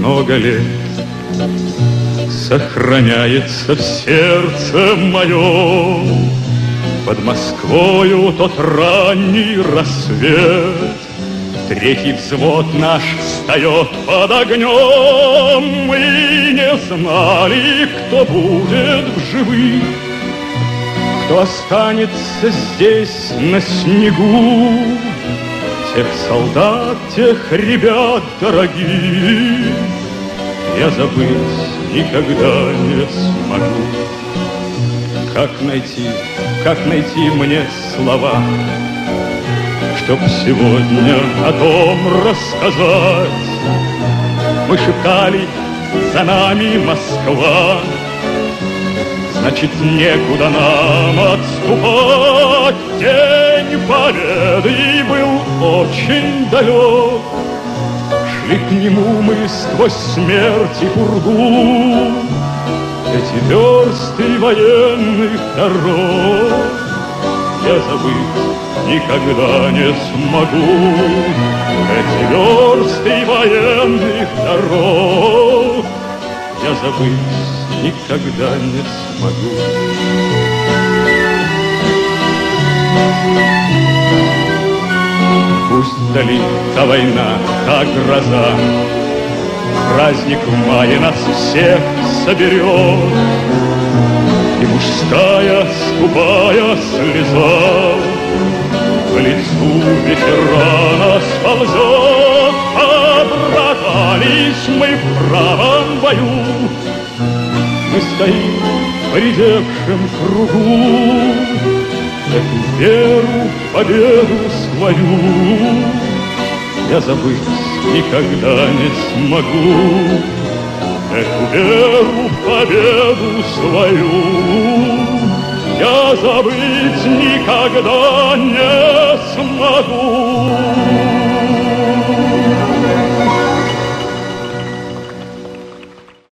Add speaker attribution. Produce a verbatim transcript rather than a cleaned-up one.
Speaker 1: много лет сохраняется в сердце моем. Под Москвою тот ранний рассвет, третий взвод наш встает под огнем. Мы не знали, кто будет в живых, кто останется здесь на снегу. Тех солдат, тех ребят дорогих я забыть никогда не смогу. Как найти, как найти мне слова, чтоб сегодня о том рассказать? Мы шептали, за нами Москва, значит, некуда нам отступать. День победы был очень далек, шли к нему мы сквозь смерть и пургу. Эти версты военных дорог я забыть никогда не смогу. Эти версты военных дорог я забыть никогда не смогу. Пусть вдали та война, та гроза, праздник в мае нас всех соберет, и мужская скупая слеза к лицу ветерана сползет. Обратались мы в правом бою, мы стоим в поредевшем кругу. Эту веру, победу свою я забыть никогда не смогу. Эту веру, победу свою я забыть никогда не смогу.